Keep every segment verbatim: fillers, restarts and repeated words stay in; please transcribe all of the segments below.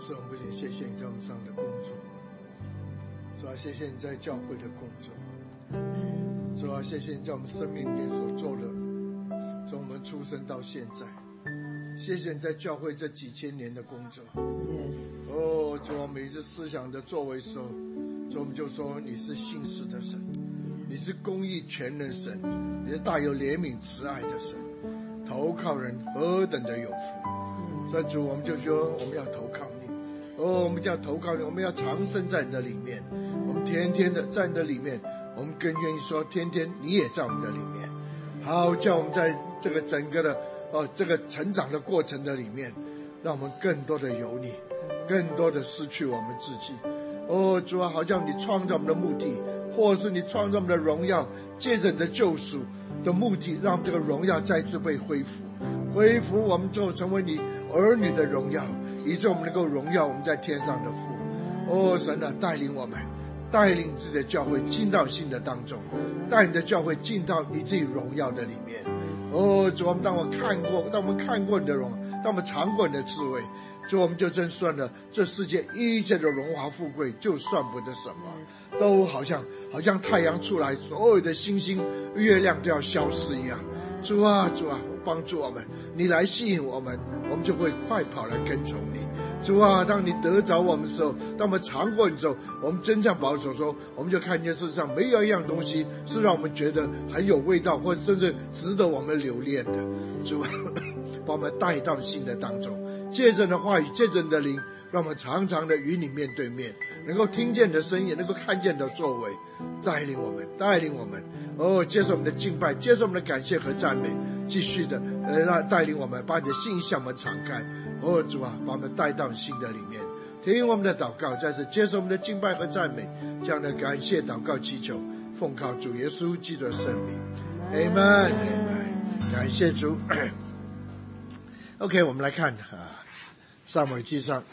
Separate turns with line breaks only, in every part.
是我们不仅谢谢你在我们上的工作，主啊，谢谢你在教会的工作，主啊，谢谢你在我们生命里面所做的，从我们出生到现在，谢谢你在教会这几千年的工作。
Yes.
哦，主啊，每一次思想的作为时候，主我们就说你是信实的神，你是公义全能神，你是大有怜悯慈爱的神，投靠人何等的有福。所以主，我们就说我们要投靠你，哦，我们就要投靠你，我们要长生在你的里面，我们天天的在你的里面，我们更愿意说天天你也在我们的里面，好叫我们在这个整个的哦这个成长的过程的里面，让我们更多的有你，更多的失去我们自己。哦，主啊，好像你创造我们的目的，或是你创造我们的荣耀，借着你的救赎的目的，让这个荣耀再次被恢复，恢复我们之后成为你儿女的荣耀，以致我们能够荣耀我们在天上的父。哦，神啊，带领我们，带领自己的教会进到新的当中，带你的教会进到你自己荣耀的里面。哦，主，我们当我看过，当我们看过你的荣，当我们尝过你的滋味，主，我们就真算了这世界一切的荣华富贵，就算不得什么，都好像好像太阳出来，所有的星星月亮都要消失一样。主啊，主啊，帮助我们，你来吸引我们，我们就会快跑来跟从你。主啊，当你得着我们的时候，当我们尝过你之后，我们真像保守说，我们就看见世上没有一样东西是让我们觉得很有味道，或者甚至值得我们留恋的。主啊，把我们带到新的当中，借着你的话语，借着你的灵，让我们常常的与你面对面，能够听见你的声音，能够看见你的作为，带领我们，带领我们。哦，接受我们的敬拜，接受我们的感谢和赞美，继续的呃，让带领我们，把你的心向我们敞开。哦，主啊，把我们带到新的里面，听我们的祷告，再次接受我们的敬拜和赞美，这样的感谢祷告祈求，奉靠主耶稣基督的圣名 ，Amen， Amen， 感谢主。OK， 我们来看啊，撒母耳记上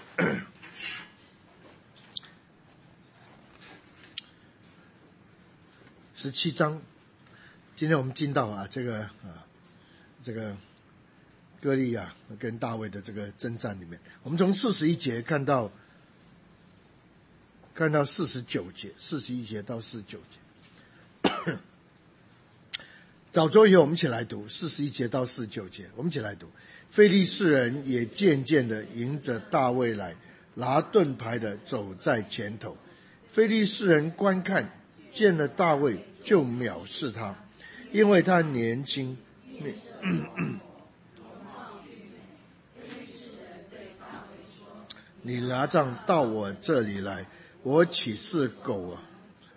十七章，今天我们进到啊这个啊这个歌利亚跟大卫的这个征战里面，我们从四十一节看到看到四十九节，四十一节到四十九节。早周以后，我们一起来读四十一节到四十九节，我们一起来读。非利士人也渐渐的迎着大卫来，拿盾牌的走在前头。非利士人观看，见了大卫就藐视他，因为他年轻。你拿杖到我这里来，我岂是狗啊？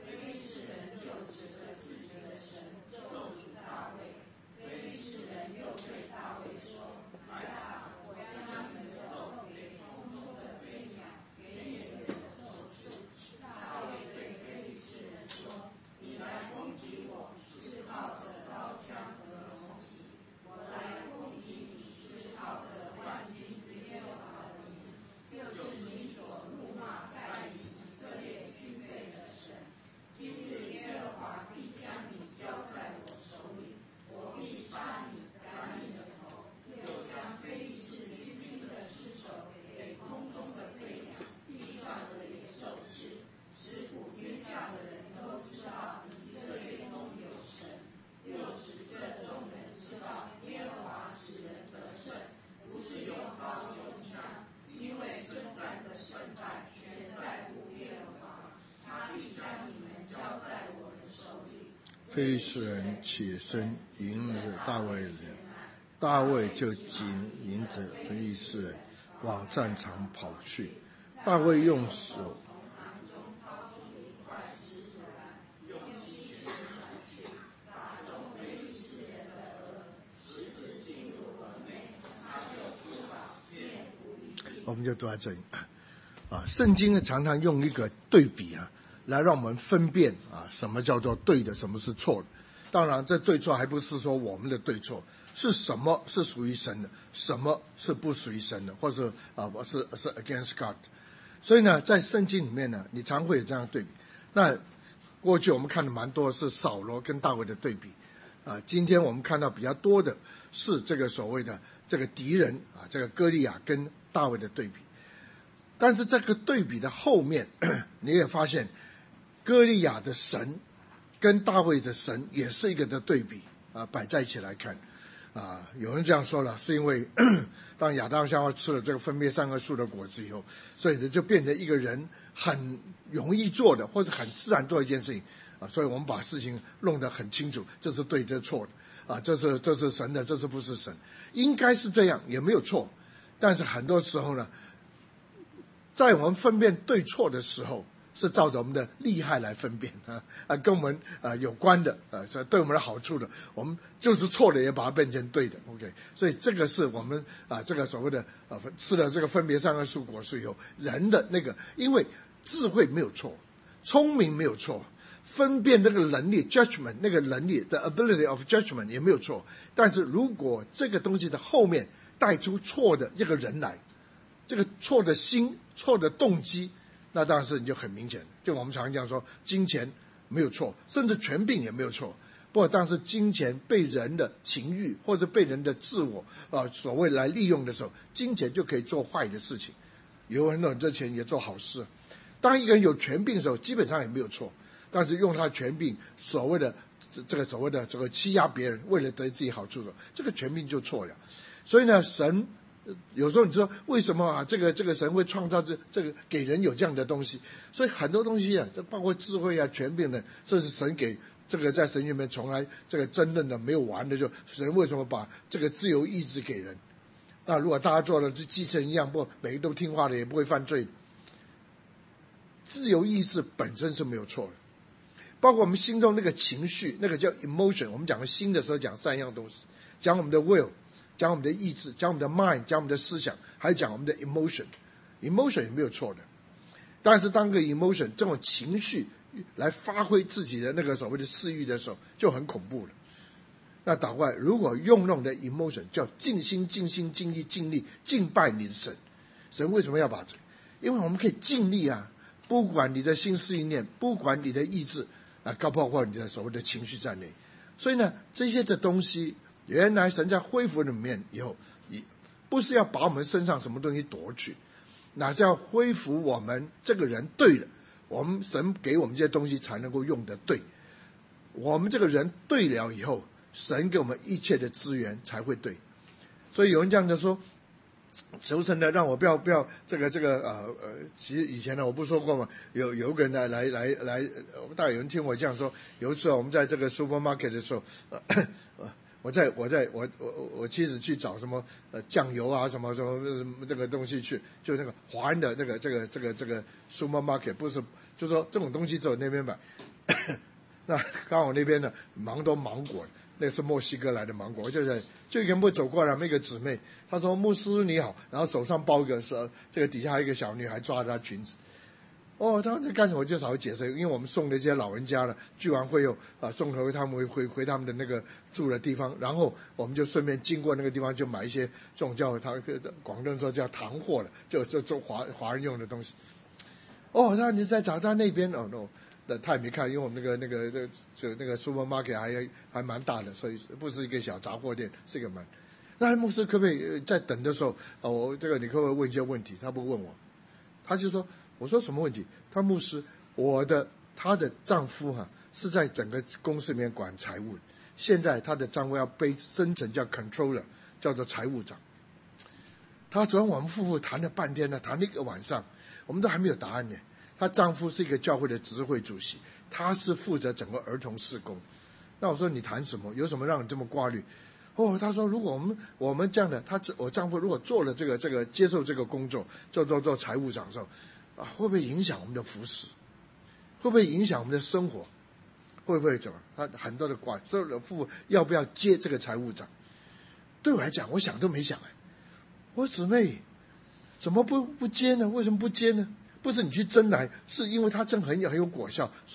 非利士人起身迎着大卫人，大卫就紧迎着非利士人往战场跑去。大卫用手我们就读在这里啊。圣经呢常常用一个对比啊，来让我们分辨啊，什么叫做对的，什么是错的。当然，这对错还不是说我们的对错，是什么是属于神的，什么是不属于神的，或是啊，是是 against God。所以呢，在圣经里面呢，你常会有这样对比。那过去我们看的蛮多是扫罗跟大卫的对比啊，今天我们看到比较多的是这个所谓的这个敌人啊，这个歌利亚跟大卫的对比。 但是这个对比的后面，你也发现歌利亚的神跟大卫的神也是一个的对比啊，摆在一起来看啊。有人这样说了，是因为当亚当夏娃吃了这个分别善恶树的果子以后，所以就变成一个人很容易做的或者很自然做一件事情啊，所以我们把事情弄得很清楚，这是对，这是错的啊，这是这是神的，这是不是神，应该是这样，也没有错。但是很多时候呢，在我们分辨对错的时候，是照着我们的利害来分辨啊啊，跟我们啊有关的啊，所以对我们的好处的，我们就是错的也把它变成对的 ，OK。所以这个是我们啊这个所谓的啊吃了这个分别善恶树果实以后，人的那个，因为智慧没有错，聪明没有错，分辨那个能力 judgment 那个能力的 ability of judgment 也没有错，但是如果这个东西的后面带出错的这个人来，这个错的心、错的动机，那当然是你就很明显。就我们常讲说，金钱没有错，甚至权柄也没有错。不过，但是金钱被人的情欲或者被人的自我啊所谓来利用的时候，金钱就可以做坏的事情。有人用这钱也做好事。当一个人有权柄的时候，基本上也没有错。但是用他的权柄，所谓的这个所谓的这个欺压别人，为了得自己好处的时候，这个权柄就错了。所以呢，神有时候你说为什么啊？这个这个神会创造这这个给人有这样的东西？所以很多东西啊，这包括智慧啊、权柄呢，这是神给这个在神里面从来这个争论的没有完的，就神为什么把这个自由意志给人？那如果大家做了这继承一样，不每个都听话的，也不会犯罪。自由意志本身是没有错的。包括我们心中那个情绪，那个叫 emotion， 我们讲的心的时候讲三样东西，讲我们的 will， 讲我们的意志，讲我们的 mind， 讲我们的思想，还有讲我们的 emotion。 emotion 也没有错的，但是当个 emotion 这种情绪来发挥自己的那个所谓的私欲的时候，就很恐怖了。那倒过来，如果用那种的 emotion 叫尽心尽心尽力尽力敬拜你的神，神为什么要把这个？因为我们可以尽力啊，不管你的心思意念，不管你的意志啊，包括你的所谓的情绪在内。所以呢，这些的东西，原来神在恢复里面以后，不是要把我们身上什么东西夺去，哪是要恢复我们这个人对了，我们神给我们这些东西才能够用得对。我们这个人对了以后，神给我们一切的资源才会对。所以有人这样子说，求神呢，让我不要不要这个这个呃呃，其实以前呢，我不说过嘛，有有个人来来来来，大概有人听我这样说。有一次我们在这个 supermarket 的时候，呃、我在我在我我我妻子去找什么呃酱油啊什么什么这个东西去，就那个华人的这个这个这个这个 supermarket， 不是就说这种东西只有那边买。那刚好那边呢芒都芒果，那是墨西哥来的芒果，我就在就全部走过来，那个姊妹，她说牧师你好，然后手上抱一个说这个底下还有一个小女孩抓着她裙子。哦，他们在干什么？我就稍微解释，因为我们送那些老人家了，聚完会后啊，送回他们回回回他们的那个住的地方，然后我们就顺便经过那个地方，就买一些这种叫他广东人说叫糖货了，就就做华华人用的东西。哦，他你在找他那边哦 no。那他也没看，因为我们那个那个那就那个 supermarket 还还蛮大的，所以不是一个小杂货店，是一个蛮。那牧师可不可以在等的时候，哦，我这个你可不可以问一些问题？他不问我，他就说，我说什么问题？他牧师，我的她的丈夫哈、啊、是在整个公司里面管财务，现在她的丈夫要被升成叫 controller， 叫做财务长。他昨天我们夫妇谈了半天呢，谈了一个晚上，我们都还没有答案呢。她丈夫是一个教会的执会主席，他是负责整个儿童事工。那我说你谈什么？有什么让你这么挂虑？哦，他说如果我们我们这样的，他我丈夫如果做了这个这个接受这个工作，做做做财务长的时候，啊，会不会影响我们的服侍？会不会影响我们的生活？会不会怎么？他很多的挂虑，所有的父要不要接这个财务长？对我来讲，我想都没想哎，我姊妹怎么不不接呢？为什么不接呢？不是你去争来，是因为他争很有很有果效，所以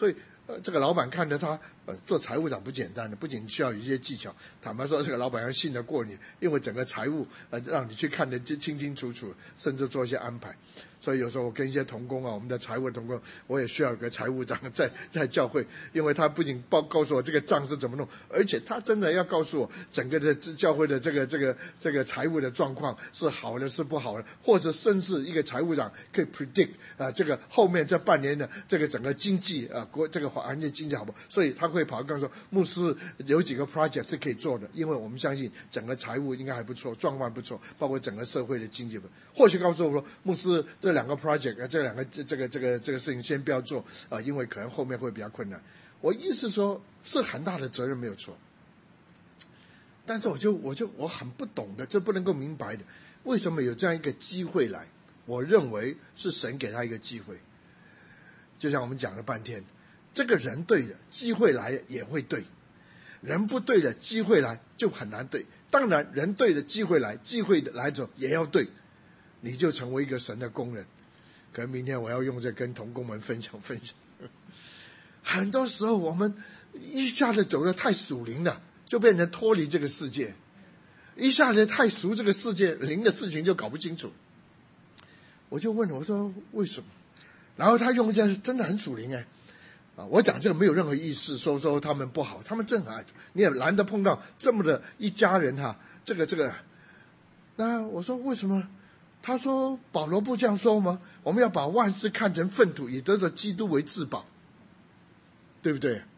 呃，这个老板看着他，呃，做财务长不简单的，不仅需要有一些技巧，坦白说，这个老板要信得过你，因为整个财务呃让你去看得清清楚楚，甚至做一些安排。所以有时候我跟一些同工啊，我们的财务同工，我也需要有个财务长在在教会，因为他不仅报告诉我这个账是怎么弄，而且他真的要告诉我整个的教会的这个这个这个财务的状况是好的是不好的，或者甚至一个财务长可以 predict 啊、呃、这个后面这半年的这个整个经济啊、呃、国这个环境经济好不好，所以他会跑跟我说，牧师有几个 project 是可以做的，因为我们相信整个财务应该还不错，状况不错，包括整个社会的经济。或许告诉我说，牧师这两个 project 这两个这个这个这个事情先不要做啊、呃，因为可能后面会比较困难。我意思说是很大的责任没有错，但是我就我就我很不懂的，这不能够明白的，为什么有这样一个机会来？我认为是神给他一个机会，就像我们讲了半天，这个人对的，机会来也会对；人不对的，机会来就很难对。当然，人对的，机会来，机会来的也要对，你就成为一个神的工人。可能明天我要用这跟同工们分享分享。很多时候我们一下子走得太属灵了，就变成脱离这个世界；一下子太熟这个世界，灵的事情就搞不清楚。我就问我说为什么？然后他用一下真的很属灵哎，啊，我讲这个没有任何意思，说说他们不好，他们正好，你也难得碰到这么的一家人哈，这个这个。那我说为什么？他说保罗不这样说吗？我们要把万事看成粪土，以得着基督为至宝，对不对？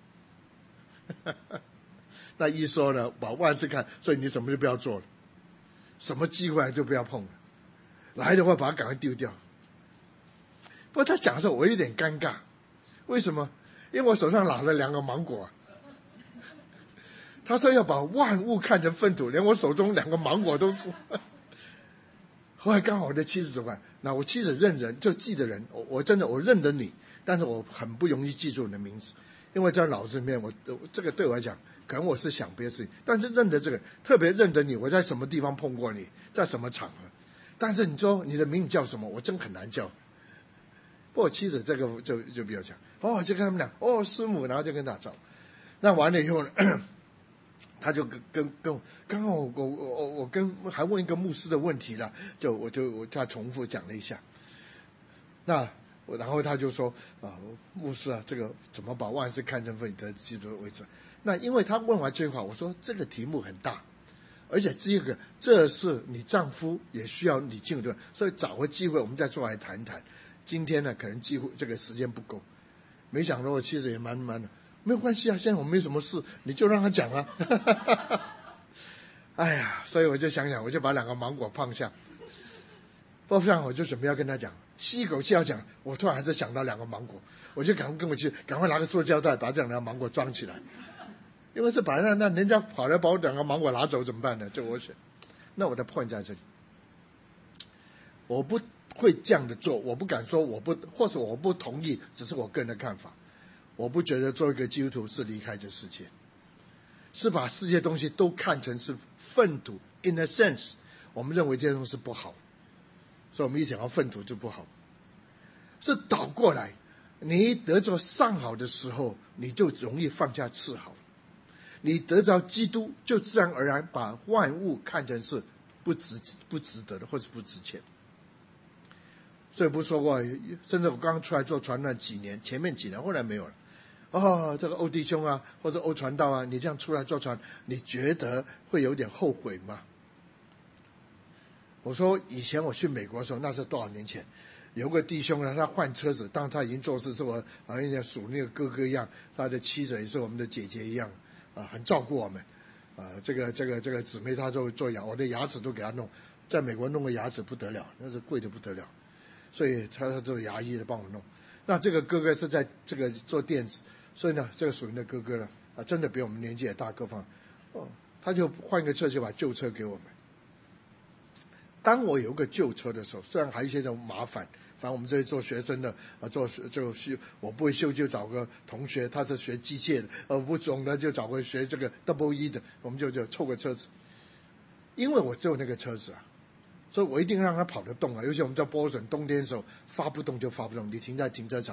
那一说呢，把万事看，所以你什么就不要做了，什么机会就不要碰了，来的话把它赶快丢掉。不过他讲的时候我有点尴尬，为什么？因为我手上拿了两个芒果、啊，他说要把万物看成粪土，连我手中两个芒果都是。后来刚好我的妻子怎么办？那我妻子认人就记得人，我我真的我认得你，但是我很不容易记住你的名字，因为在脑子里面我这个对我来讲，可能我是想别的事情，但是认得这个特别认得你，我在什么地方碰过你，在什么场合，但是你说你的名字叫什么，我真很难叫。不过我妻子这个就就比较强，哦，就跟他们讲哦师母，然后就跟他找，那完了以后呢？他就跟跟跟刚刚我我我我跟还问一个牧师的问题了，就我就我再重复讲了一下。那然后他就说啊，牧师啊，这个怎么把万事看成粪土，基督为至？那因为他问完这句话，我说这个题目很大，而且这个这是你丈夫也需要你进入，所以找个机会我们再坐来谈谈。今天呢，可能机会这个时间不够，没想到我妻子也蛮蛮的。没有关系啊，现在我没什么事，你就让他讲啊。哎呀，所以我就想想，我就把两个芒果放下，放下我就准备要跟他讲，吸一口气要讲，我突然还是想到两个芒果，我就赶快跟我去，赶快拿个塑胶袋把这两个芒果装起来，因为是把那那人家跑来把我两个芒果拿走怎么办呢？就我选，那我的 point 在这里，我不会这样的做，我不敢说我不，或者我不同意，只是我个人的看法。我不觉得做一个基督徒是离开这世界，是把世界东西都看成是粪土。In a sense， 我们认为这些东西不好，所以我们一讲到粪土就不好。是倒过来，你得着上好的时候，你就容易放下次好。你得着基督，就自然而然把万物看成是不值不值得的，或者不值钱。所以不说过，甚至我刚刚出来做传那几年，前面几年后来没有了。哦，这个欧弟兄啊，或者欧传道啊，你这样出来做传，你觉得会有点后悔吗？我说以前我去美国的时候，那是多少年前，有个弟兄呢，他换车子，当他已经做事是我好像属那个哥哥一样，他的妻子也是我们的姐姐一样啊，很照顾我们啊。这个这个这个姊妹她做做牙，我的牙齿都给她弄，在美国弄个牙齿不得了，那是贵的不得了，所以他做牙医的帮我弄。那这个哥哥是在这个做电子。所以呢，这个属于的哥哥呢，啊，真的比我们年纪也大，各方，哦，他就换一个车，就把旧车给我们。当我有个旧车的时候，虽然还有一些种麻烦，反正我们这些做学生的啊，做就修，我不会修就找个同学，他是学机械的，呃，不懂的就找个学这个 double E 的，我们就就凑个车子。因为我只有那个车子啊，所以我一定让他跑得动啊。尤其我们在波士顿冬天的时候，发不动就发不动，你停在停车场。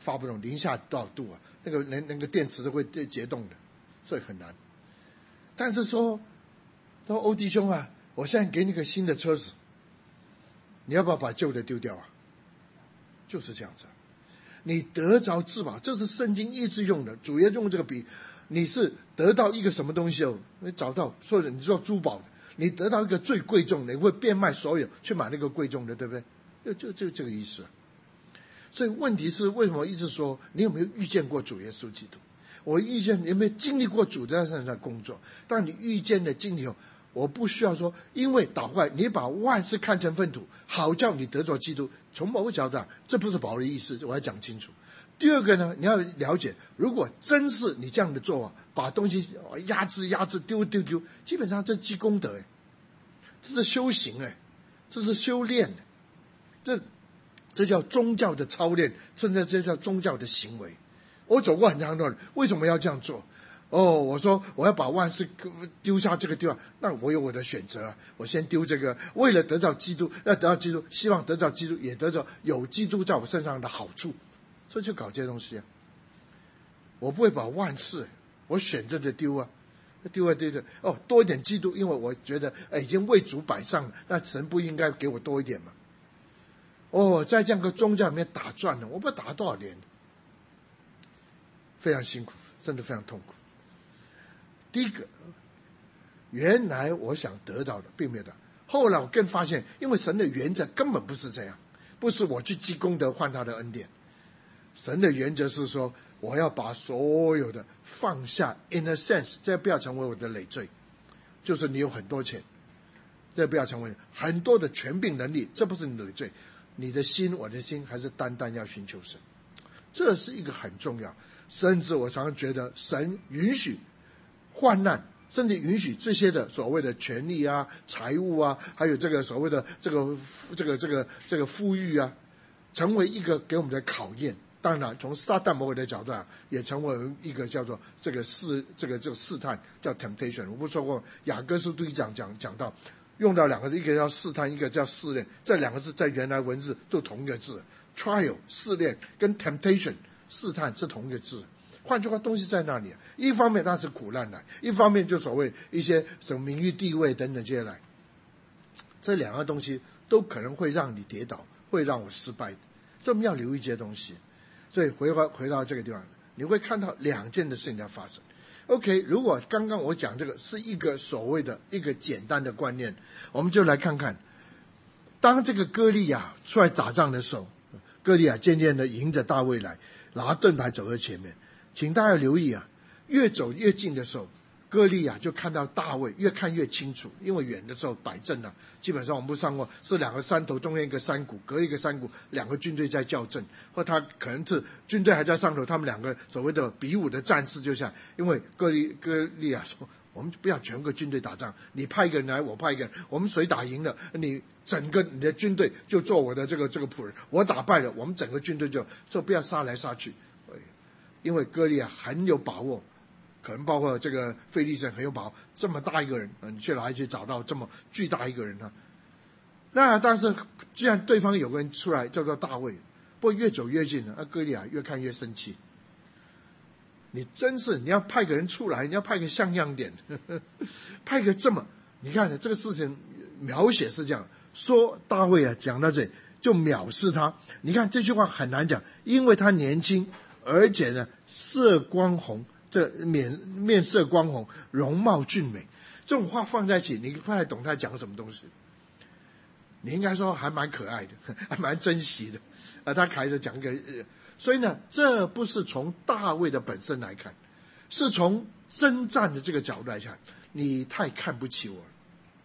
发不动，零下多少度啊？那个那那个电池都会结冻的，所以很难。但是说，说欧弟兄啊，我现在给你个新的车子，你要不要把旧的丢掉啊？就是这样子。你得着至宝，这是圣经一直用的，主要用这个比，你是得到一个什么东西哦？你找到，所以你做珠宝的，你得到一个最贵重的，你会变卖所有去买那个贵重的，对不对？就就就这个意思。所以问题是为什么一直说你有没有遇见过主耶稣基督？我遇见，你有没有经历过主在身上工作？当你遇见的经历后，我不需要说，因为祷告，你把万事看成粪土，好叫你得着基督。从某个角度上，这不是保罗的意思，我要讲清楚。第二个呢，你要了解，如果真是你这样的做法，把东西压制压制丢丢丢，基本上这积功德，哎，这是修行，哎，这是修炼，这这叫宗教的操练，甚至这叫宗教的行为。我走过很长的路，为什么要这样做？哦，我说我要把万事丢下这个地方，那我有我的选择啊。我先丢这个，为了得到基督，要得到基督，希望得到基督，也得到有基督在我身上的好处，所以就搞这些东西啊。我不会把万事，我选择的丢啊，丢啊丢的。哦，多一点基督，因为我觉得哎已经为主摆上了，那神不应该给我多一点嘛？哦，在这样个宗教里面打转了，我不知道打多少年，非常辛苦，真的非常痛苦。第一个，原来我想得到的并没有的，后来我更发现，因为神的原则根本不是这样，不是我去积功德换他的恩典。神的原则是说，我要把所有的放下 ，in a sense， 这不要成为我的累赘。就是你有很多钱，这不要成为很多的权柄能力，这不是你的累赘。你的心，我的心，还是单单要寻求神，这是一个很重要。甚至我常常觉得，神允许患难，甚至允许这些的所谓的权利啊、财物啊，还有这个所谓的这个这个这个这个富裕啊，成为一个给我们的考验。当然，从撒旦魔鬼的角度啊，也成为一个叫做这个试这个这个试探，叫 temptation。我不说过，雅各书第一章讲讲到，用到两个字，一个叫试探，一个叫试炼。这两个字在原来文字都同一个字 ，trial 试炼跟 temptation 试探是同一个字。换句话，东西在那里，一方面它是苦难来，一方面就所谓一些什么名誉地位等等这些来，这两个东西都可能会让你跌倒，会让我失败，所以我们要留意这些东西。所以回回回到这个地方，你会看到两件的事情在发生。OK， 如果刚刚我讲这个是一个所谓的一个简单的观念，我们就来看看，当这个歌利亚出来打仗的时候，歌利亚渐渐的迎着大卫来，拿盾牌走在前面。请大家留意啊，越走越近的时候，歌利亚就看到大卫，越看越清楚，因为远的时候摆阵啊，基本上我们不上过，是两个山头中间一个山谷，隔一个山谷，两个军队在校正，或他可能是军队还在上头，他们两个所谓的比武的战士就像，因为歌利歌利亚说，我们不要全个军队打仗，你派一个人来，我派一个人，我们谁打赢了，你整个你的军队就做我的这个这个仆人，我打败了，我们整个军队就说不要杀来杀去。因为歌利亚很有把握，可能包括这个非利士很有把握，这么大一个人，你去哪里去找到这么巨大一个人呢？那但是既然对方有个人出来叫做大卫，不过越走越近了，那歌利亚越看越生气。你真是你要派个人出来，你要派个像样点，呵呵派个这么，你看这个事情描写是这样说，大卫啊讲到这里就藐视他。你看这句话很难讲，因为他年轻。而且呢，色光红，这面面色光红，容貌俊美，这种话放在一起，你不太懂他讲什么东西。你应该说还蛮可爱的，还蛮珍惜的啊。他开始讲一个，呃、所以呢，这不是从大卫的本身来看，是从征战的这个角度来看，你太看不起我了。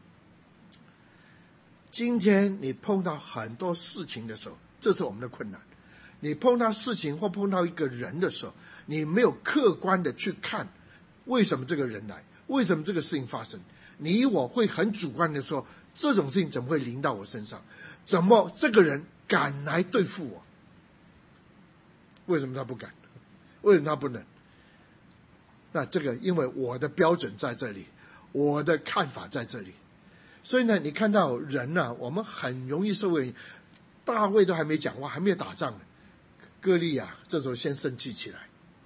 今天你碰到很多事情的时候，这是我们的困难。你碰到事情或碰到一个人的时候，你没有客观的去看为什么这个人来，为什么这个事情发生，你我会很主观的说，这种事情怎么会临到我身上，怎么这个人敢来对付我，为什么他不敢，为什么他不能？那这个因为我的标准在这里，我的看法在这里，所以呢，你看到人啊，我们很容易受为大卫都还没讲话，还没有打仗呢， 歌利亚这时候先生气起来，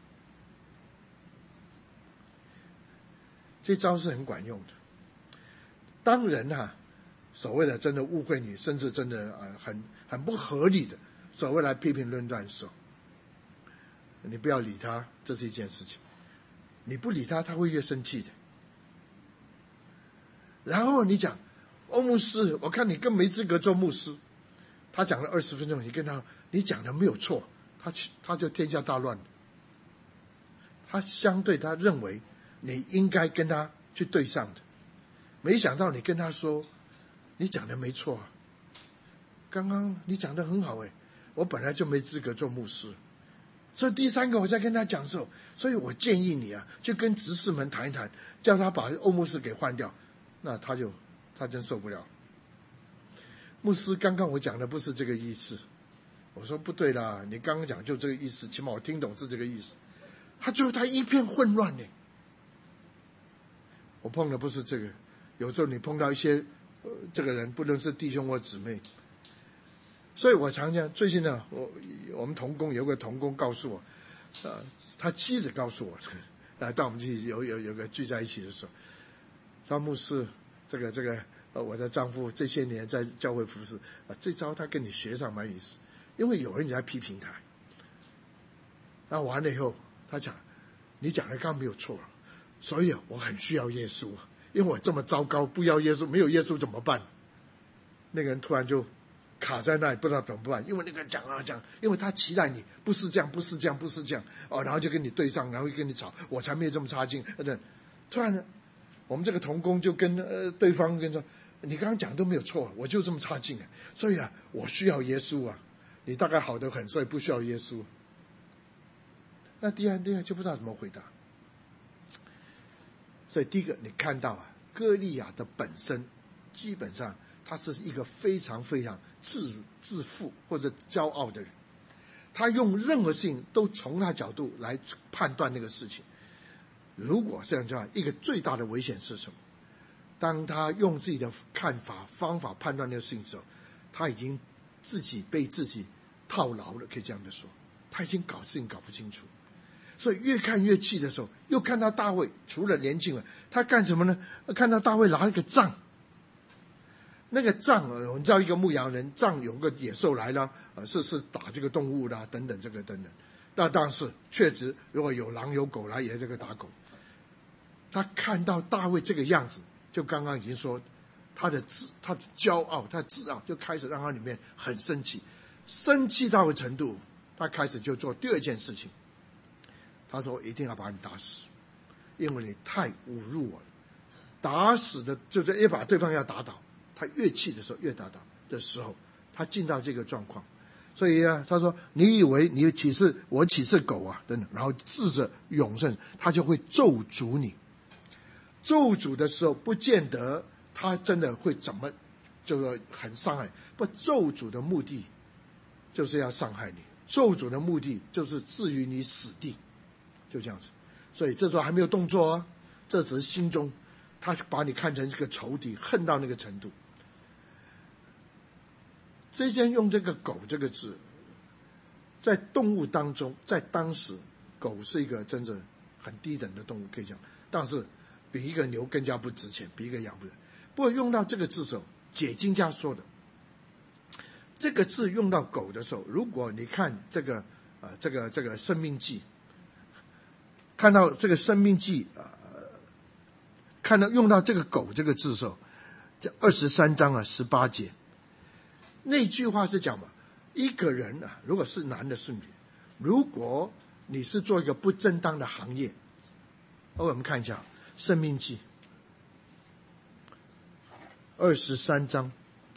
这招是很管用的。当人啊所谓的真的误会你，甚至真的呃很很不合理的所谓来批评论断的时候，你不要理他，这是一件事情。你不理他，他会越生气的。然后你讲欧牧师，我看你更没资格做牧师。他讲了二十分钟，你跟他你讲的没有错，他他就天下大乱了。他相对他认为你应该跟他去对上的，没想到你跟他说你讲的没错啊，刚刚你讲的很好诶，我本来就没资格做牧师。所以第三个我在跟他讲的时候，所以我建议你啊，就跟执事们谈一谈，叫他把欧牧师给换掉。那他就他真受不了。牧师，刚刚我讲的不是这个意思。我说不对啦，你刚刚讲就这个意思，起码我听懂是这个意思。他最后他一片混乱呢。我碰的不是这个，有时候你碰到一些、呃、这个人，不论是弟兄或姊妹。所以我常讲，最近呢，我我们同工有个同工告诉我，呃，他妻子告诉我，啊，当我们去有有有个聚在一起的时候，他牧师，这个这个呃，我的丈夫这些年在教会服侍，啊，这招他跟你学上蛮有意思，因为有人在批评他，那完了以后，他讲，你讲的刚没有错，所以我很需要耶稣，因为我这么糟糕，不要耶稣，没有耶稣怎么办？那个人突然就卡在那里，不知道怎么办，因为那个人讲啊讲，因为他期待你不是这样，不是这样，不是这样，哦，然后就跟你对上，然后跟你吵，我才没有这么差劲。突然呢，我们这个同工就跟呃对方跟说，你刚刚讲都没有错，我就这么差劲啊，所以啊，我需要耶稣啊，你大概好得很，所以不需要耶稣。那第二第二就不知道怎么回答。所以第一个，你看到啊，歌利亚的本身基本上他是一个非常非常自自负或者骄傲的人，他用任何事情都从他角度来判断那个事情。如果这样讲，一个最大的危险是什么？当他用自己的看法方法判断那个事情的时候，他已经自己被自己套牢了，可以这样的说，他已经搞事情搞不清楚。所以越看越气的时候，又看到大卫除了年轻人，他干什么呢？看到大卫拿一个杖，那个杖，我们知道一个牧羊人，杖有个野兽来了，呃，是是打这个动物啦，等等这个等等。那当时确实，如果有狼有狗来，也这个打狗。他看到大卫这个样子，就刚刚已经说，他的自他的骄傲，他的自傲就开始让他里面很生气，生气到的程度，他开始就做第二件事情。他说：“一定要把你打死，因为你太侮辱我了。”打死的就是越把对方要打倒，他越气的时候越打倒的时候，他进到这个状况。所以啊，他说：“你以为你岂是我岂是狗啊？”等等，然后自着永生，他就会咒诅你。咒诅的时候，不见得他真的会怎么，就是很伤害。不，咒诅的目的就是要伤害你，咒诅的目的就是置于你死地。就这样子，所以这时候还没有动作啊，这只是心中他把你看成这个仇敌，恨到那个程度。这件用这个狗这个字，在动物当中，在当时狗是一个真正很低等的动物，可以讲，但是比一个牛更加不值钱，比一个羊不值钱。不过用到这个字的时候，解经家说的，这个字用到狗的时候，如果你看这个呃这个这个生命记。看到这个生命记，呃，看到用到这个狗这个字的时候，这二十三章啊十八节，那句话是讲嘛，一个人啊，如果是男的是女，如果你是做一个不正当的行业，我们看一下生命记二十三章。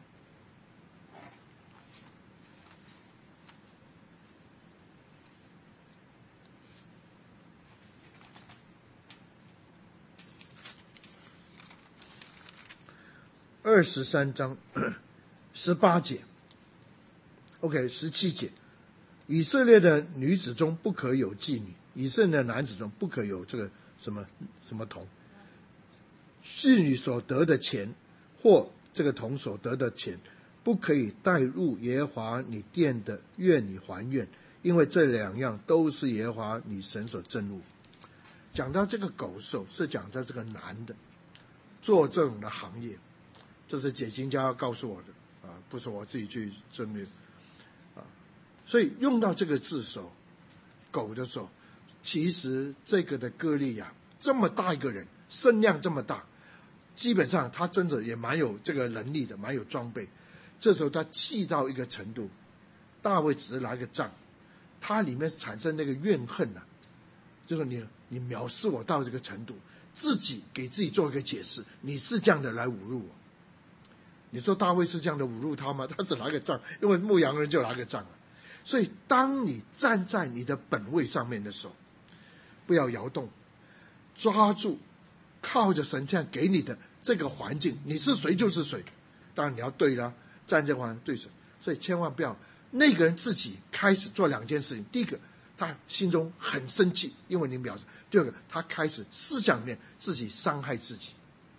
二十三章十八节 ，OK， 十七节，以色列的女子中不可有妓女，以色列的男子中不可有这个什么什么童。妓女所得的钱或这个童所得的钱，不可以带入耶和华你殿的，愿你还愿， 因为这两样都是耶和华你神所憎恶。讲到这个狗兽，是讲到这个男的做这种的行业，这是解经家告诉我的啊，不是我自己去争论啊。所以用到这个字手狗的时候，其实这个的歌利亚这么大一个人，身量这么大，基本上他真的也蛮有这个能力的，蛮有装备。这时候他气到一个程度，大卫只是拿个杖，他里面产生那个怨恨啊，就是你你藐视我到这个程度，自己给自己做一个解释，你是这样的来侮辱我。你说大卫是这样的侮辱他吗？他只拿个杖，因为牧羊人就拿个杖啊。所以当你站在你的本位上面的时候，不要摇动，抓住靠着神这样给你的这个环境，你是谁就是谁。当然你要对了，站这环对神，所以千万不要那个人自己开始做两件事情。第一个，他心中很生气，因为你藐视；第二个，他开始思想里面自己伤害自己，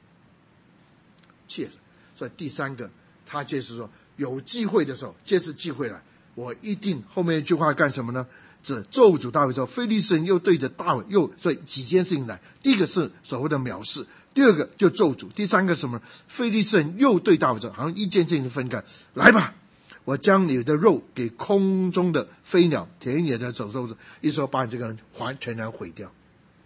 气。所以第三个，他就是说有机会的时候，借此机会来，我一定后面一句话干什么呢？指咒诅大卫说，非利士人又对着大卫又，所以几件事情来。第一个是所谓的藐视，第二个就咒诅，第三个什么？非利士人又对大卫说，好像一件事情分开，来吧，我将你的肉给空中的飞鸟、田野的走兽子，一说把你这个人完全然毁掉。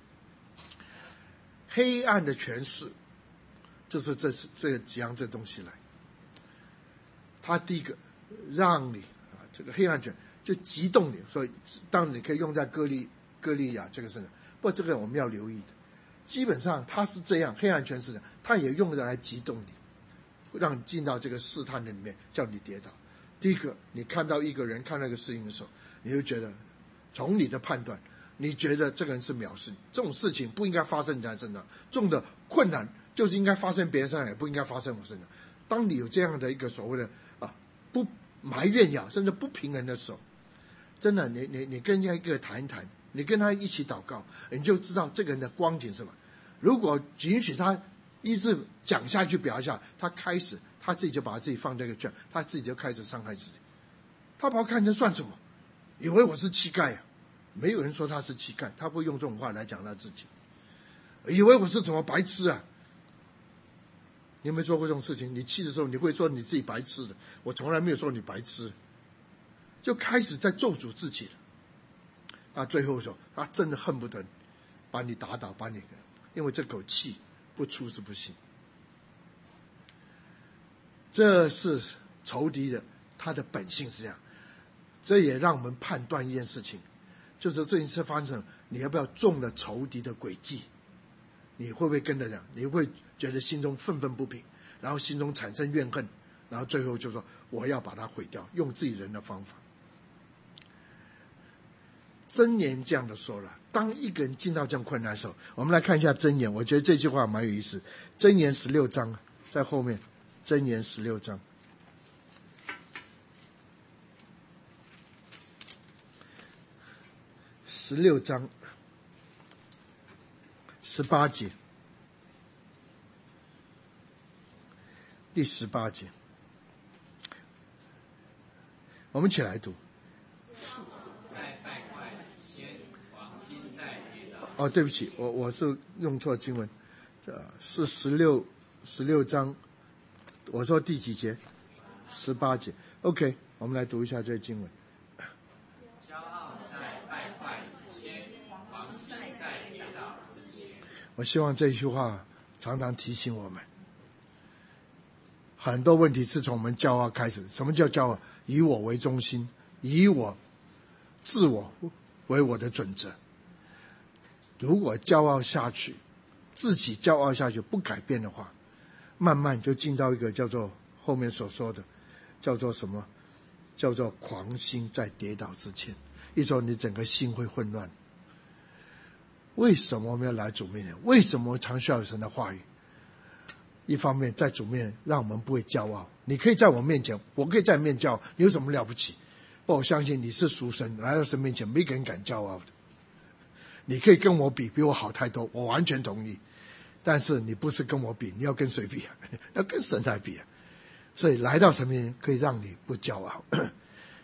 黑暗的权势就是这是这个几样这东西来。他第一个让你啊，这个黑暗权就激动你，所以当然你可以用在歌利歌利亚这个身上，不过这个我们要留意的。基本上他是这样，黑暗权势他也用来激动你，让你进到这个试探的里面，叫你跌倒。第一个，你看到一个人看那个事情的时候，你就觉得从你的判断，你觉得这个人是藐视你，这种事情不应该发生在身上，这种的困难就是应该发生别人身上，也不应该发生我身上。当你有这样的一个所谓的啊不埋怨呀，甚至不平衡的时候，真的，你你你跟人家一个谈一谈，你跟他一起祷告，你就知道这个人的光景是什么。如果允许他一直讲下去表下，他开始他自己就把自己放这个圈，他自己就开始伤害自己。他把我看成算什么？以为我是乞丐啊？没有人说他是乞丐，他不会用这种话来讲他自己。以为我是什么白痴啊？你有没有做过这种事情？你气的时候，你会说你自己白痴的。我从来没有说你白痴，就开始在咒诅自己了。啊，最后说他真的恨不得把你打倒，把你，因为这口气不出是不行。这是仇敌的他的本性是这样。这也让我们判断一件事情，就是这件事发生，你要不要中了仇敌的诡计？你会不会跟着讲？你会觉得心中愤愤不平，然后心中产生怨恨，然后最后就说我要把它毁掉，用自己人的方法。箴言这样的说了，当一个人进到这样困难的时候，我们来看一下箴言，我觉得这句话蛮有意思。箴言十六章在后面，箴言十六章。十六章十八节，第十八节，我们一起来读。哦，对不起，我我是用错经文，这是十六十六章，我说第几节？十八节。OK， 我们来读一下这经文。骄傲在败坏先，狂心在跌倒之前。我希望这句话常常提醒我们，很多问题是从我们骄傲开始。什么叫骄傲？以我为中心，以我自我为我的准则。如果骄傲下去，自己骄傲下去不改变的话，慢慢就进到一个叫做后面所说的叫做什么？叫做狂心在跌倒之前。一说你整个心会混乱。为什么我们要来主面前？为什么常需要有神的话语？一方面在主面让我们不会骄傲，你可以在我面前，我可以在你面前骄傲，你有什么了不起？不，我相信你是属神，来到神面前没个人敢骄傲的。你可以跟我比，比我好太多，我完全同意。但是你不是跟我比，你要跟谁比啊？要跟神来比啊！所以来到神面前可以让你不骄傲。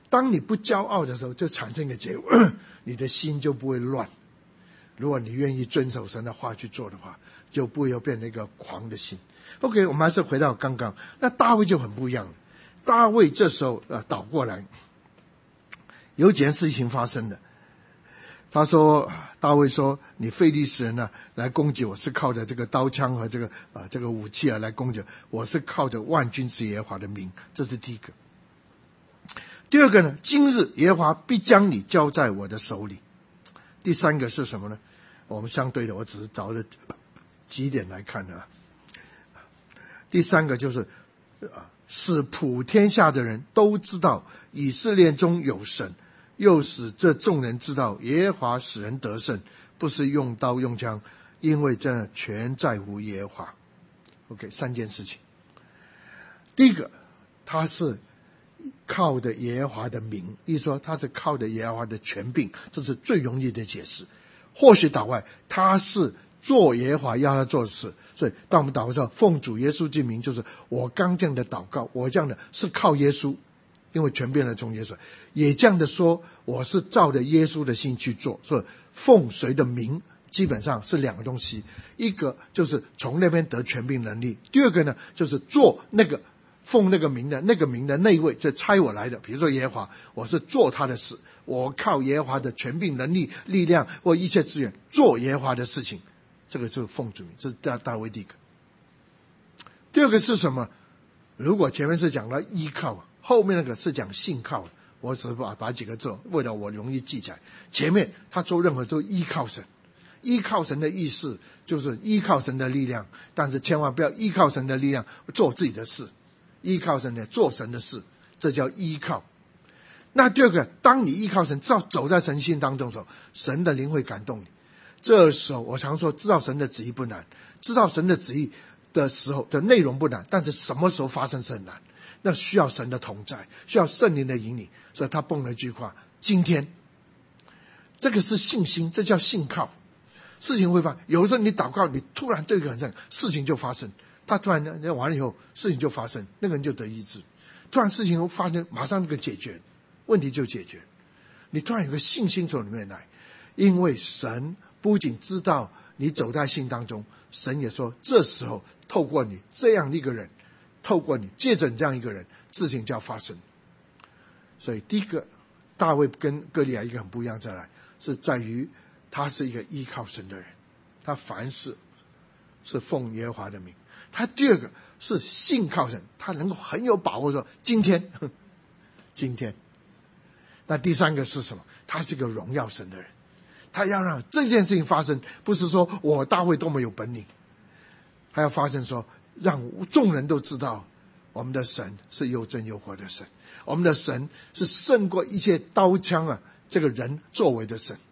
当你不骄傲的时候，就产生一个结果，你的心就不会乱。如果你愿意遵守神的话去做的话，就不会有变成一个狂的心。OK， 我们还是回到刚刚，那大卫就很不一样了。大卫这时候呃倒过来，有几件事情发生的。他说，大卫说：“你非利士人呢、啊、来攻击我，是靠着这个刀枪和这个啊、呃、这个武器啊来攻击我，我是靠着万军之耶和华的名。”这是第一个。第二个呢，今日耶和华必将你交在我的手里。第三个是什么呢？我们相对的，我只是找了几点来看啊。第三个就是，啊，使普天下的人都知道以色列中有神，又使这众人知道耶和华使人得胜，不是用刀用枪，因为这全在乎耶和华。OK， 三件事情。第一个，他是靠的耶和华的名，意思说他是靠的耶和华的权柄，这是最容易的解释。或许祷告他是做耶和华要他做的事，所以当我们祷告说奉主耶稣之名，就是我刚这样的祷告，我这样的是靠耶稣，因为权柄来从耶稣，也这样的说我是照着耶稣的心去做，所以奉谁的名基本上是两个东西，一个就是从那边得权柄能力，第二个呢就是做那个奉那个名的那个名的那一位，这差我来的，比如说耶和华，我是做他的事，我靠耶和华的权柄能力力量或一切资源做耶和华的事情，这个就是奉主名，这是大大卫第一个。第二个是什么？如果前面是讲了依靠，后面那个是讲信靠，我只是把把几个字为了我容易记起来。前面他做任何都依靠神，依靠神的意思就是依靠神的力量，但是千万不要依靠神的力量做自己的事，依靠神的做神的事，这叫依靠。那第二个，当你依靠神，知道走在神心当中的时候，神的灵会感动你。这时候我常说，知道神的旨意不难，知道神的旨意的时候的内容不难，但是什么时候发生是很难，那需要神的同在，需要圣灵的引领。所以他蹦了一句话：今天，这个是信心，这叫信靠。事情会发生，有的时候你祷告，你突然这个很正，事情就发生。他突然完了以后，事情就发生，那个人就得医治。突然事情发生，马上那个解决，问题就解决。你突然有个信心从里面来，因为神不仅知道你走在信当中，神也说这时候透过你这样一个人，透过你借着你这样一个人，事情就要发生。所以第一个，大卫跟歌利亚一个很不一样，再来是在于他是一个依靠神的人，他凡事是奉耶和华的名。他第二个是信靠神，他能够很有把握说今天今天。那第三个是什么？他是一个荣耀神的人，他要让这件事情发生，不是说我大卫多么有本领，还要发生说让众人都知道我们的神是又真又活的神，我们的神是胜过一切刀枪啊这个人作为的神。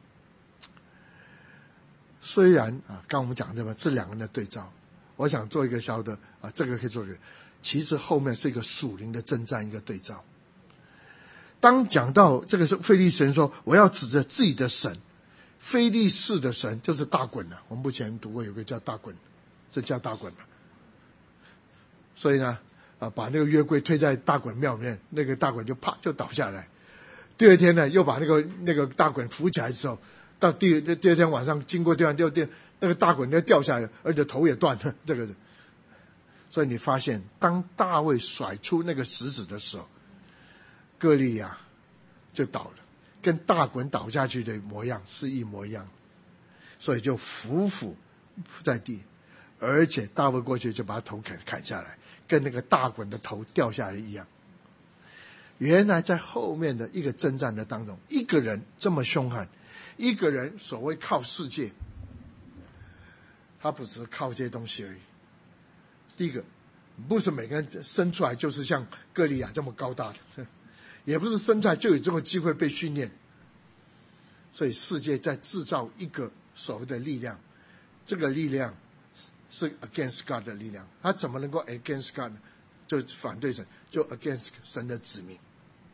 虽然啊，刚我们讲的嘛，这两个人的对照，我想做一个小的啊，这个可以做一个，其实后面是一个属灵的征战一个对照。当讲到这个是非利士人说我要指着自己的神，非利士的神就是大衮了，我们目前读过有个叫大衮，这叫大衮了。所以呢啊，把那个约柜推在大衮庙里面，那个大衮就啪就倒下来。第二天呢，又把那个那个大衮扶起来的时候，到第第二天晚上经过地方，第二天那个大衮就掉下来，而且头也断了。这个，所以你发现，当大卫甩出那个石子的时候，歌利亚就倒了，跟大衮倒下去的模样是一模一样，所以就伏伏在地，而且大卫过去就把头砍砍下来，跟那个大衮的头掉下来一样。原来在后面的一个征战的当中，一个人这么凶悍，一个人所谓靠世界，他不只是靠这些东西而已。第一个，不是每个人生出来就是像歌利亚这么高大的，也不是生出来就有这个机会被训练。所以世界在制造一个所谓的力量，这个力量是 against God 的力量，他怎么能够 against God 呢？就反对神，就 against 神的子民。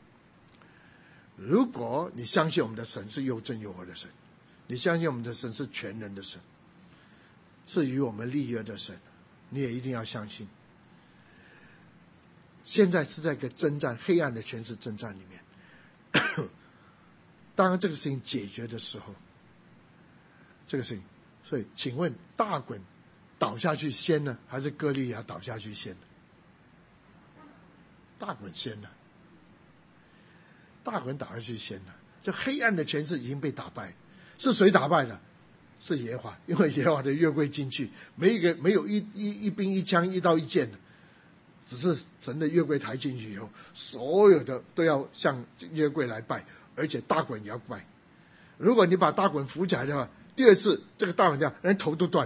如果你相信我们的神是又真又活的神，你相信我们的神是全能的神，是与我们立约的神，你也一定要相信。现在是在一个征战，黑暗的权势征战里面， 当这个事情解决的时候，这个事情，所以请问大衮倒下去先呢，还是歌利亚倒下去先呢？大衮先呢，大衮倒下去先呢。这黑暗的权势已经被打败，是谁打败的？是耶和华，因为耶和华的约柜进去，没一个没有一一一兵一枪一刀一剑的，只是神的约柜抬进去以后，所有的都要向约柜来拜，而且大衮也要拜。如果你把大衮扶起来的话，第二次这个大衮掉，人头都断。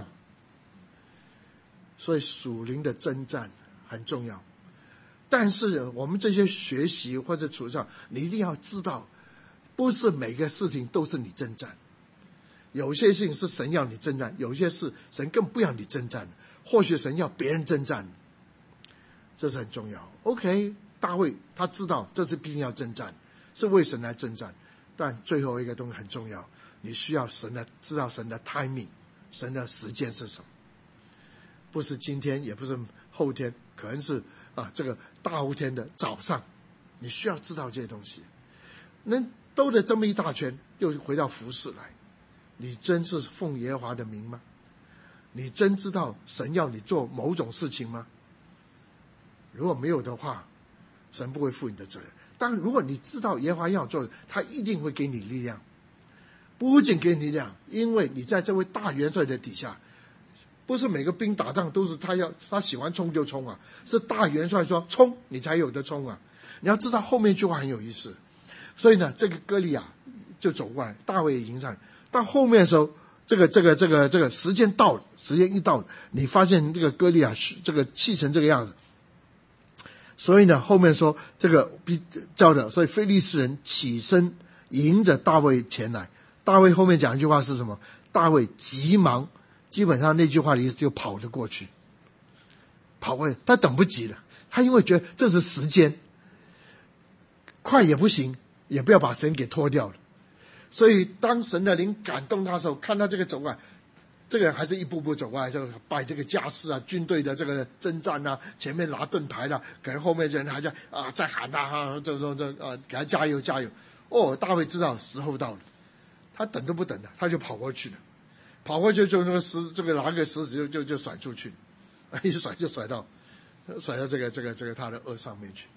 所以属灵的征战很重要，但是我们这些学习或者处上，你一定要知道，不是每个事情都是你征战，有些事情是神要你征战，有些事神更不要你征战，或许神要别人征战，这是很重要。 OK， 大卫他知道这是必定要征战，是为神来征战，但最后一个东西很重要，你需要神的知道神的 timing， 神的时间是什么，不是今天也不是后天，可能是啊这个大后天的早上，你需要知道这些东西。那兜了这么一大圈，又回到服事来，你真是奉耶和华的名吗？你真知道神要你做某种事情吗？如果没有的话，神不会负你的责任。但如果你知道耶和华要做，他一定会给你力量，不仅给你力量，因为你在这位大元帅的底下，不是每个兵打仗都是他要他喜欢冲就冲啊，是大元帅说冲你才有的冲啊。你要知道后面一句话很有意思，所以呢这个歌利亚就走过来，大卫也迎上，到后面的时候，这个这个这个这个时间到了，时间一到，你发现这个歌利亚这个气成这个样子，所以呢后面说这个叫的，所以非利士人起身迎着大卫前来。大卫后面讲一句话是什么？大卫急忙，基本上那句话的意思就跑着过去，跑过去，他等不及了，他因为觉得这是时间，快也不行，也不要把神给拖掉了。所以当神的灵感动他的时候，看到这个走过来，这个人还是一步步走过来，就摆这个架势啊，军队的这个征战啊，前面拿盾牌了，可能后面的人还在啊在喊啊，这种这啊给他加油加油。哦，大卫知道时候到了，他等都不等了，他就跑过去了，跑过去就那个石这个拿个石子就就就甩出去，一甩就甩到甩到这个这个这个他的额上面去。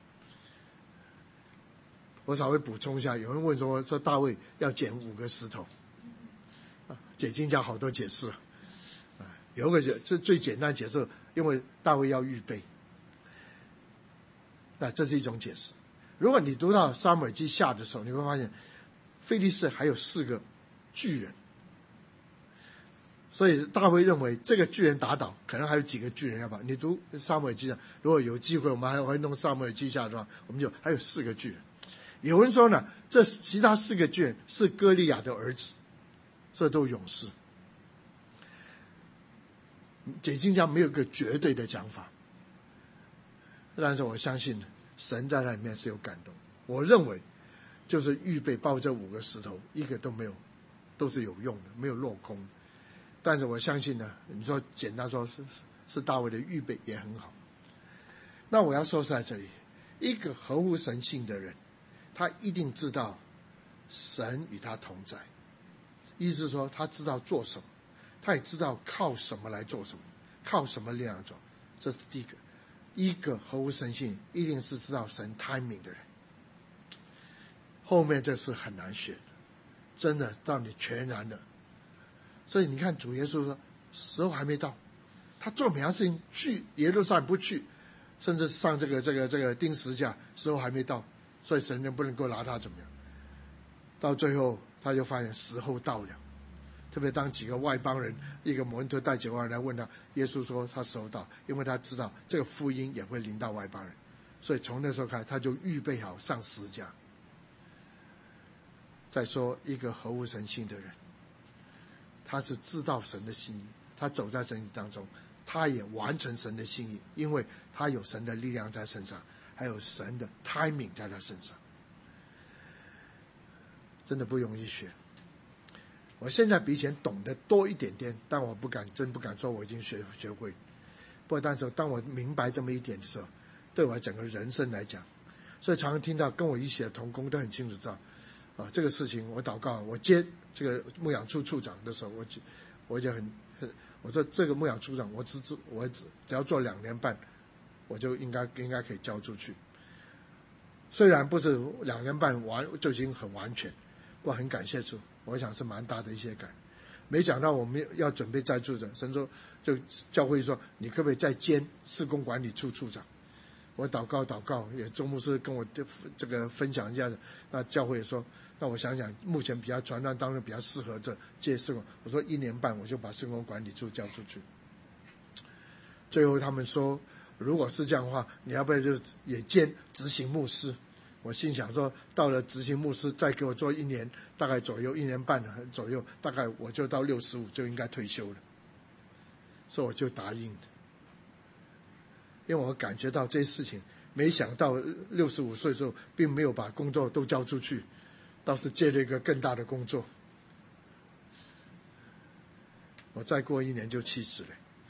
我稍微补充一下，有人问说说大卫要捡五个石头，解经家好多解释，有一个解这最简单解释，因为大卫要预备，那这是一种解释。如果你读到撒母耳记下的时候，你会发现非利士还有四个巨人，所以大卫认为这个巨人打倒，可能还有几个巨人要把你读撒母耳记上，如果有机会我们还会弄撒母耳记下的话，我们就还有四个巨人。有人说呢，这其他四个巨人是歌利亚的儿子，这都勇士。解经家没有一个绝对的讲法，但是我相信神在那里面是有感动。我认为就是预备抱这五个石头，一个都没有，都是有用的，没有落空。但是我相信呢，你说简单说是是大卫的预备也很好。那我要说是在这里，一个合乎神性的人，他一定知道神与他同在，意思是说他知道做什么，他也知道靠什么来做什么，靠什么力量做，这是第一个。一个合乎神性一定是知道神 timing 的人，后面这是很难选的，真的让你全然的。所以你看主耶稣说时候还没到，他做每样事情去耶路撒冷不去，甚至上这个这个这个钉十字架，时候还没到，所以神人不能够拿他怎么样。到最后他就发现时候到了，特别当几个外邦人，一个摩托带几个外邦人来问他，耶稣说他时候到，因为他知道这个福音也会临到外邦人，所以从那时候开始他就预备好上十字架。再说一个合乎神性的人，他是知道神的心意，他走在神意当中，他也完成神的心意，因为他有神的力量在身上，还有神的 timing 在他身上，真的不容易学。我现在比以前懂得多一点点，但我不敢真不敢说我已经学学会。不过但是当我明白这么一点的时候，对我整个人生来讲，所以常常听到跟我一起的同工都很清楚知道啊，这个事情我祷告，我接这个牧养处处长的时候，我就我就很很，我说这个牧养处长，我只只我只只要做两年半，我就应该应该可以交出去。虽然不是两年半完就已经很完全，不过很感谢主，我想是蛮大的一些改。没想到我们要准备再处长，神说就教会说你可不可以再兼事工管理处处长？我祷告祷告，也周牧师跟我这个分享一下，那教会也说，那我想想，目前比较传道当中比较适合这接事工，我说一年半我就把事工管理处交出去。最后他们说，如果是这样的话，你要不要就也兼执行牧师？我心想说，到了执行牧师再给我做一年，大概左右一年半左右，大概我就到六十五就应该退休了，所以我就答应了。因为我感觉到这些事情，没想到六十五岁的时候，并没有把工作都交出去，倒是接了一个更大的工作。我再过一年就七十了。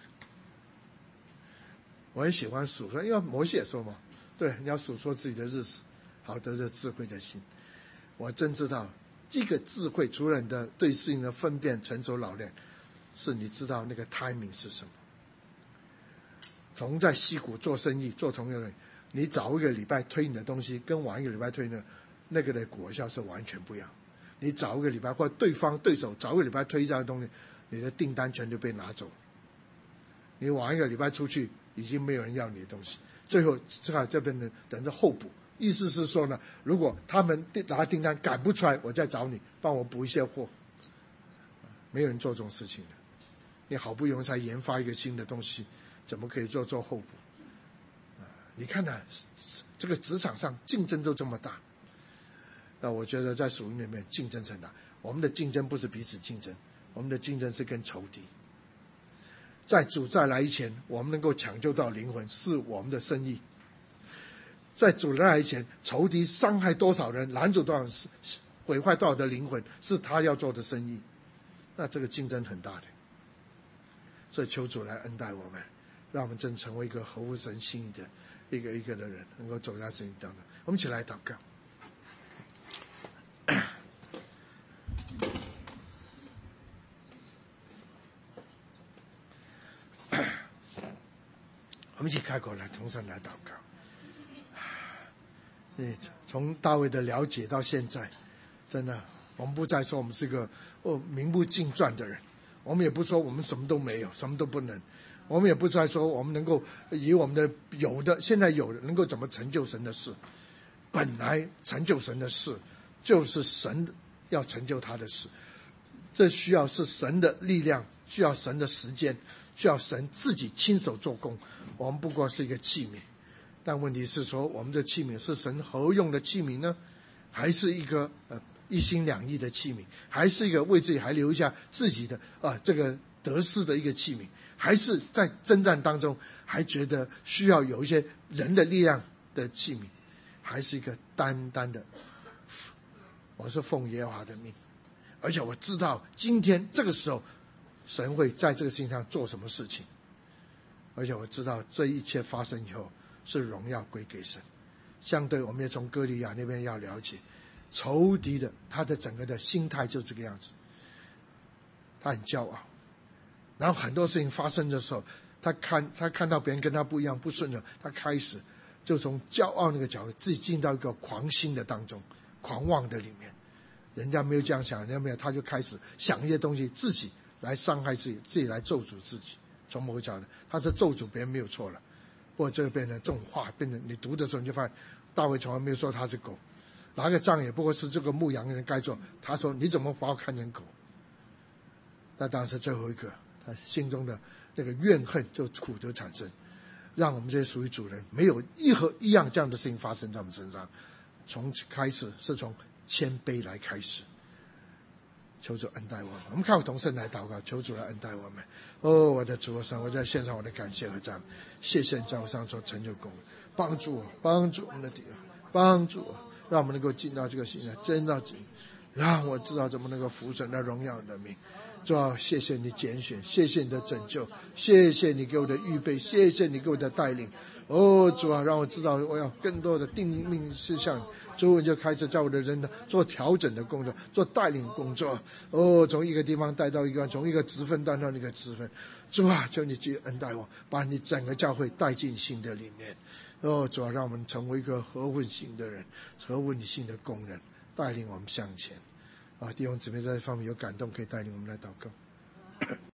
我很喜欢数说，因为摩西也说嘛，对，你要数说自己的日子，好得着智慧的心。我真知道，这个智慧除了你的对事情的分辨、成熟、老练，是你知道那个 timing 是什么。从在矽谷做生意做同样的，你早一个礼拜推你的东西，跟晚一个礼拜推呢，那个的果效是完全不一样。你早一个礼拜或对方对手早一个礼拜推这样的东西，你的订单全都被拿走。你晚一个礼拜出去，已经没有人要你的东西，最后这这边呢等着候补。意思是说呢，如果他们拿订单赶不出来，我再找你帮我补一些货。没有人做这种事情的。你好不容易才研发一个新的东西，怎么可以做做候补？你看呢、啊，这个职场上竞争都这么大，那我觉得在属灵里面竞争很大。我们的竞争不是彼此竞争，我们的竞争是跟仇敌。在主再来以前，我们能够抢救到灵魂是我们的生意。在主来以前，仇敌伤害多少人，拦阻多少人，毁坏多少的灵魂，是他要做的生意。那这个竞争很大的，所以求主来恩待我们，让我们真成为一个合乎神心意的一个一个的人，能够走在神意当中。我们一起来祷告。我们一起开口来，同声来祷告。从大卫的了解到现在，真的，我们不再说我们是个哦名不尽传的人，我们也不说我们什么都没有，什么都不能，我们也不再说我们能够以我们的有的现在有的能够怎么成就神的事。本来成就神的事，就是神要成就他的事，这需要是神的力量，需要神的时间，需要神自己亲手做工。我们不过是一个器皿，但问题是说，我们这器皿是神合用的器皿呢，还是一个呃一心两意的器皿，还是一个为自己还留下自己的啊、呃、这个得失的一个器皿，还是在征战当中还觉得需要有一些人的力量的器皿，还是一个单单的我是奉耶和华的命。而且我知道今天这个时候神会在这个事情上做什么事情，而且我知道这一切发生以后是荣耀归给神。相对我们也从歌利亚那边要了解，仇敌的他的整个的心态就这个样子，他很骄傲，然后很多事情发生的时候，他看他看到别人跟他不一样不顺了，他开始就从骄傲那个角度自己进到一个狂心的当中，狂妄的里面。人家没有这样想，人家没有，他就开始想一些东西，自己来伤害自己，自己来咒诅自己。从某个角度，他是咒诅别人没有错了，不过这个变成这种话，变成你读的时候你就发现，大卫从来没有说他是狗，拿个杖也不过是这个牧羊人该做。他说你怎么把我看成狗？那当然是最后一个，他心中的那个怨恨就苦就产生，让我们这些属于主人没有一和一样这样的事情发生在我们身上。从开始是从谦卑来开始，求主恩待我们。我们靠同声来祷告，求主来恩待我们。哦，我的主啊神，我在献上我的感谢和赞美，谢谢你在我上所成就功，帮助我，帮助我们的弟兄，帮助我，让我们能够进到这个信仰，真到进，让我知道怎么能够服神的荣耀的名。 主啊，谢谢你拣选，谢谢你的拯救，谢谢你给我的预备，谢谢你给我的带领。哦，主啊，让我知道我要更多的定命事项。主，你就开始在我的人呢做调整的工作，做带领工作。哦，从一个地方带到一个，从一个职分带到那个职分。主啊，求你去恩待我，把你整个教会带进新的里面。哦，主啊，让我们成为一个合乎性的人，合乎你性的工人，带领我们向前。啊，弟兄姊妹在这方面有感动，可以带领我们来祷告。